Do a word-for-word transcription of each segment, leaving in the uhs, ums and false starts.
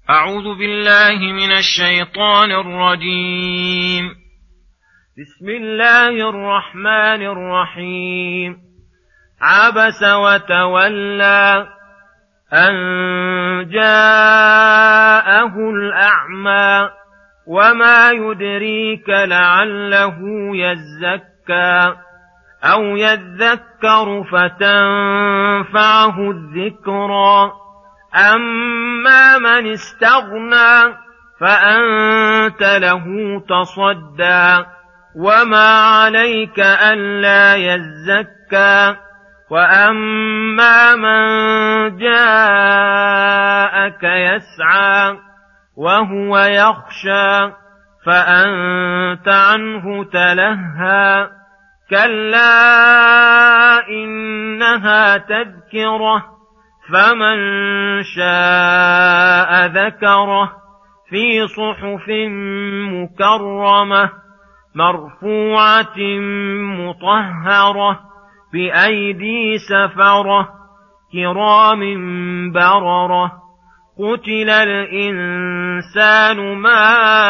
أعوذ بالله من الشيطان الرجيم. بسم الله الرحمن الرحيم. عبس وتولى أن جاءه الأعمى وما يدريك لعله يزكى أو يذكر فتنفعه الذكرى. أما من استغنى فأنت له تصدى وما عليك ألا يزكى. وأما من جاءك يسعى وهو يخشى فأنت عنه تلهى. كلا إنها تذكرة فمن شاء ذكره في صحف مكرمة مرفوعة مطهرة بأيدي سفرة كرام بررة. قتل الإنسان ما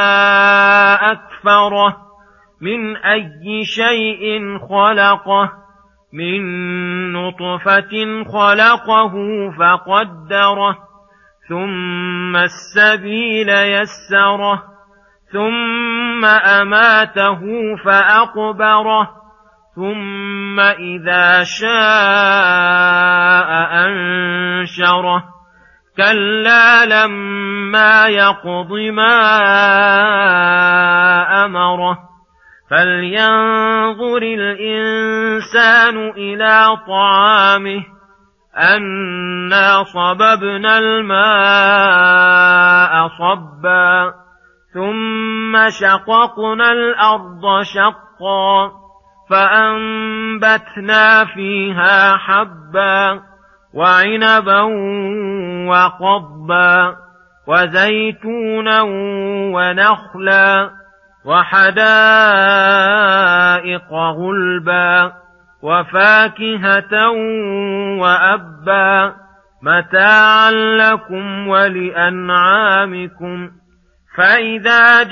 أكفره من أي شيء خلقه من نطفة خلقه فقدره ثم السبيل يسره ثم أماته فأقبره ثم إذا شاء أنشره. كلا لما يقض ما أمره. فلينظر الإنسان إلى طعامه أنا صببنا الماء صبا ثم شققنا الأرض شقا فأنبتنا فيها حبا وعنبا وقضبا وزيتونا ونخلا وحدائق غلبا وفاكهة وأبا متاعا لكم ولأنعامكم. فإذا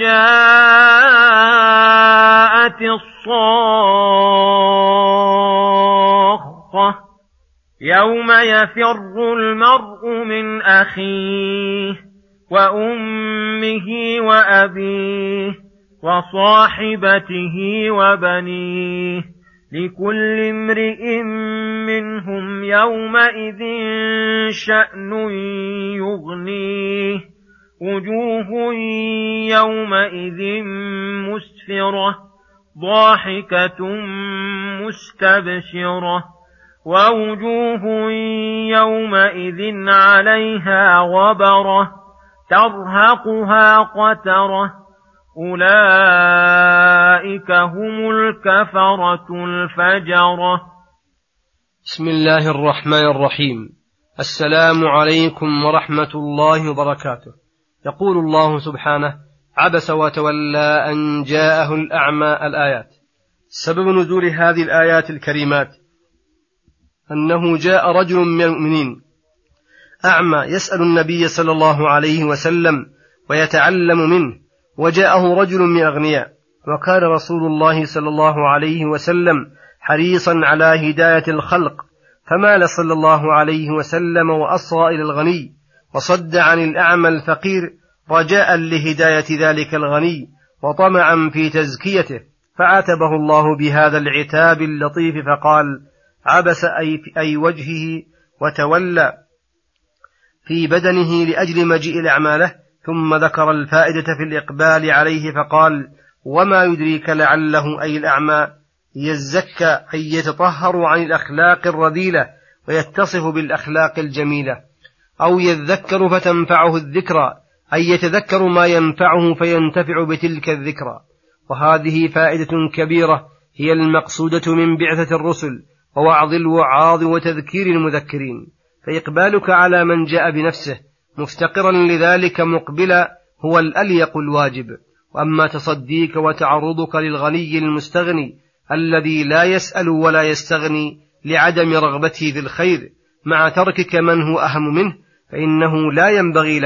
جاءت الصاخة يوم يفر المرء من أخيه وأمه وأبيه وصاحبته وبنيه لكل امرئ منهم يومئذ شأن يغنيه. وجوه يومئذ مسفرة ضاحكة مستبشرة ووجوه يومئذ عليها غبرة ترهقها قترة أولئك هم الكفرة الفجرة. بسم الله الرحمن الرحيم. السلام عليكم ورحمة الله وبركاته. يقول الله سبحانه: عبس وتولى أن جاءه الأعمى. الآيات. سبب نزول هذه الآيات الكريمات أنه جاء رجل من المؤمنين أعمى يسأل النبي صلى الله عليه وسلم ويتعلم منه، وجاءه رجل من أغنياء، وكان رسول الله صلى الله عليه وسلم حريصا على هداية الخلق، فمال صلى الله عليه وسلم وأصغى إلى الغني وصد عن الأعمى الفقير رجاء لهداية ذلك الغني وطمعا في تزكيته، فعاتبه الله بهذا العتاب اللطيف فقال: عبس أي, أي وجهه وتولى في بدنه لأجل مجيء الأعمى له، ثم ذكر الفائدة في الإقبال عليه فقال: وما يدريك لعله أي الأعمى يزكى أي يتطهر عن الأخلاق الرذيلة ويتصف بالأخلاق الجميلة، أو يذكر فتنفعه الذكرى أي يتذكر ما ينفعه فينتفع بتلك الذكرى. وهذه فائدة كبيرة هي المقصودة من بعثة الرسل ووعظ الوعاظ وتذكير المذكرين، فإقبالك على من جاء بنفسه مفتقرا لذلك مقبلا هو الأليق الواجب. وأما تصديك وتعرضك للغني المستغني الذي لا يسأل ولا يستغني لعدم رغبته في الخير مع تركك من هو أهم منه، فإنه لا ينبغي لك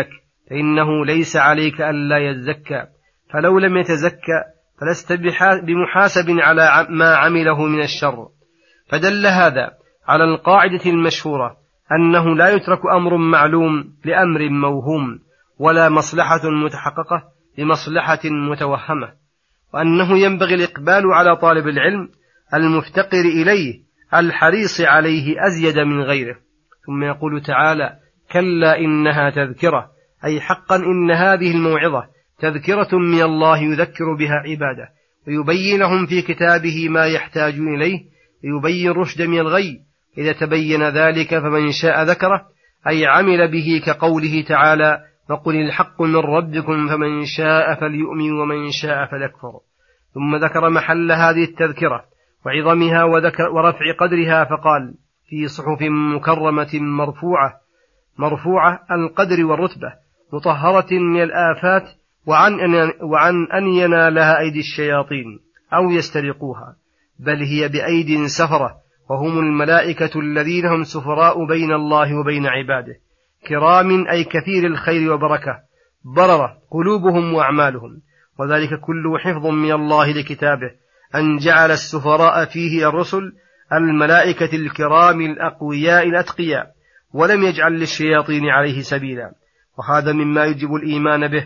فإنه ليس عليك ألا يزكى، فلو لم يتزكى فلست بمحاسب على ما عمله من الشر. فدل هذا على القاعدة المشهورة أنه لا يترك أمر معلوم لأمر موهوم، ولا مصلحة متحققة لمصلحة متوهمة، وأنه ينبغي الإقبال على طالب العلم المفتقر إليه الحريص عليه أزيد من غيره. ثم يقول تعالى: كلا إنها تذكرة، أي حقا إن هذه الموعظة تذكرة من الله يذكر بها عباده، ويبين لهم في كتابه ما يحتاجون إليه، ويبين رشد من الغي. إذا تبين ذلك فمن شاء ذكره، أي عمل به، كقوله تعالى: وقل الحق من ربكم فمن شاء فليؤمن ومن شاء فليكفر. ثم ذكر محل هذه التذكرة وعظمها وذكر ورفع قدرها، فقال: في صحف مكرمة مرفوعة مرفوعة القدر والرتبة، مطهرة من الآفات، وعن أن, وعن أن ينالها أيدي الشياطين أو يسترقوها، بل هي بأيدي سفرة، وهم الملائكة الذين هم سفراء بين الله وبين عباده، كرام أي كثير الخير وبركة، بررة قلوبهم وأعمالهم، وذلك كله حفظ من الله لكتابه، أن جعل السفراء فيه الرسل الملائكة الكرام الأقوياء الأتقياء، ولم يجعل للشياطين عليه سبيلا. وهذا مما يجب الإيمان به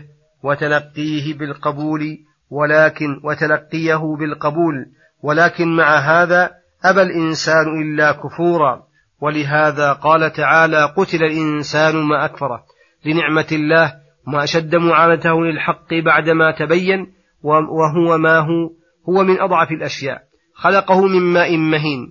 وتلقيه بالقبول ولكن وتلقيه بالقبول ولكن مع هذا أبى الإنسان إلا كفورا. ولهذا قال تعالى: قتل الإنسان ما أكفره، لنعمة الله ما أشد معانته للحق بعدما تبين، وهو ما هو هو من أضعف الأشياء. خلقه من ماء مهين،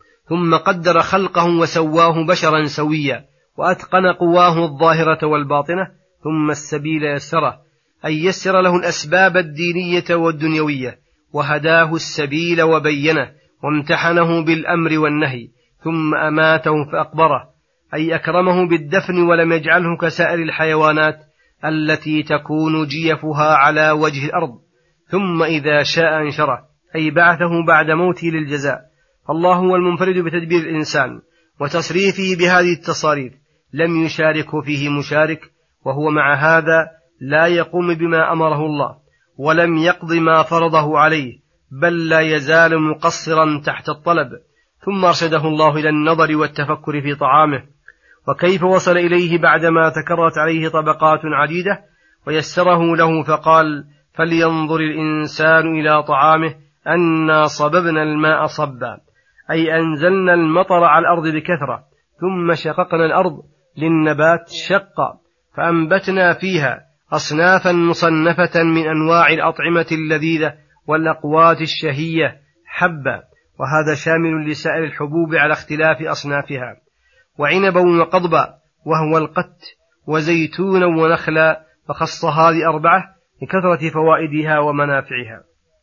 ثم قدر خلقه وسواه بشرا سويا، وأتقن قواه الظاهرة والباطنة، ثم السبيل يسره، أي يسر له الأسباب الدينية والدنيوية، وهداه السبيل وبينه، وامتحنه بالأمر والنهي، ثم أماته فأقبره، أي أكرمه بالدفن، ولم يجعله كسائر الحيوانات التي تكون جيفها على وجه الأرض، ثم إذا شاء انشره، أي بعثه بعد موته للجزاء. الله هو المنفرد بتدبير الإنسان وتصريفه بهذه التصاريف، لم يشاركه فيه مشارك، وهو مع هذا لا يقوم بما أمره الله، ولم يقض ما فرضه عليه، بل لا يزال مقصرا تحت الطلب. ثم أرشده الله إلى النظر والتفكر في طعامه، وكيف وصل إليه بعدما تكررت عليه طبقات عديدة، ويسره له فقال: فلينظر الإنسان إلى طعامه أنا صببنا الماء صبا، أي أنزلنا المطر على الأرض بكثرة، ثم شققنا الأرض للنبات شقا، فأنبتنا فيها أصنافا مصنفة من أنواع الأطعمة اللذيذة والأقوات الشهية حبا، وهذا شامل لسائر الحبوب على اختلاف أصنافها، وعنبا وقضبا وهو القت، وزيتونا ونخلا، فخص هذه أربعة لكثرة فوائدها ومنافعها.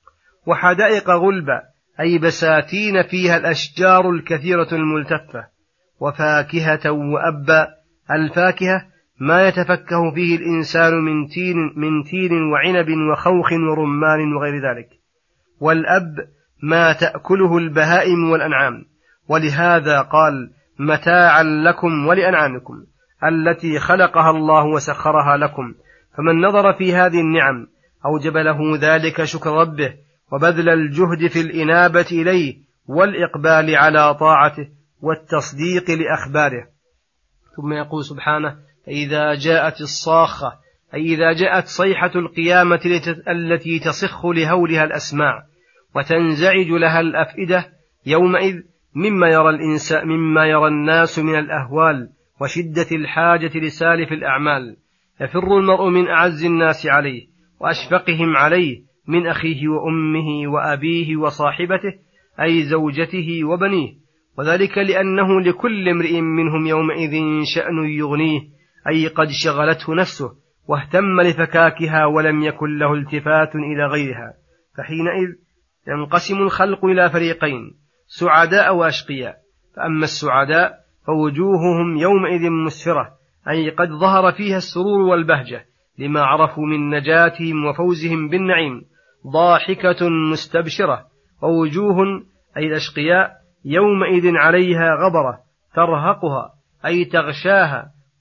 وحدائق غلبا، أي بساتين فيها الأشجار الكثيرة الملتفة، وفاكهة وأبا، الفاكهة ما يتفكه فيه الإنسان من تين, من تين وعنب وخوخ ورمان وغير ذلك، والأب ما تأكله البهائم والأنعام. ولهذا قال: متاعا لكم ولأنعامكم، التي خلقها الله وسخرها لكم. فمن نظر في هذه النعم أوجب له ذلك شكر ربه، وبذل الجهد في الإنابة إليه والإقبال على طاعته والتصديق لأخباره. ثم يقول سبحانه: إذا جاءت الصاخة، أي إذا جاءت صيحة القيامة التي تصخ لهولها الأسماع وتنزعج لها الأفئدة يومئذ، مما يرى الإنسان مما يرى الناس من الأهوال وشدة الحاجة لسالف الأعمال، يفر المرء من أعز الناس عليه وأشفقهم عليه من أخيه وأمه وأبيه وصاحبته، أي زوجته وبنيه، وذلك لأنه لكل امرئ منهم يومئذ شأن يغنيه، أي قد شغلته نفسه واهتم لفكاكها، ولم يكن له التفات إلى غيرها. فحينئذ ينقسم الخلق إلى فريقين: سعداء وأشقياء. فأما السعداء فوجوههم يومئذ مسفرة، أي قد ظهر فيها السرور والبهجة لما عرفوا من نجاتهم وفوزهم بالنعيم، ضاحكة مستبشرة. ووجوه أي الأشقياء يومئذ عليها غبرة ترهقها، أي تغشاها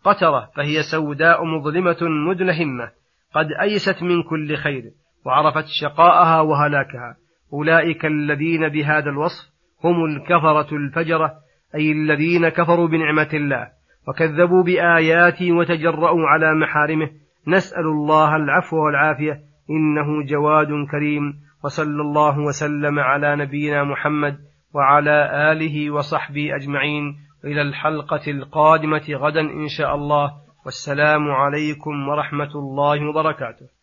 قترة فهي سوداء مظلمة مدلهمة قد أيست من كل خير وعرفت شقاءها وهلاكها. أولئك الذين بهذا الوصف هم الكفرة الفجرة، أي الذين كفروا بنعمة الله وكذبوا بآياته وتجرؤوا على محارمه. نسأل الله العفو والعافية إنه جواد كريم. وصلى الله وسلم على نبينا محمد وعلى آله وصحبه أجمعين، إلى الحلقة القادمة غدا إن شاء الله، والسلام عليكم ورحمة الله وبركاته.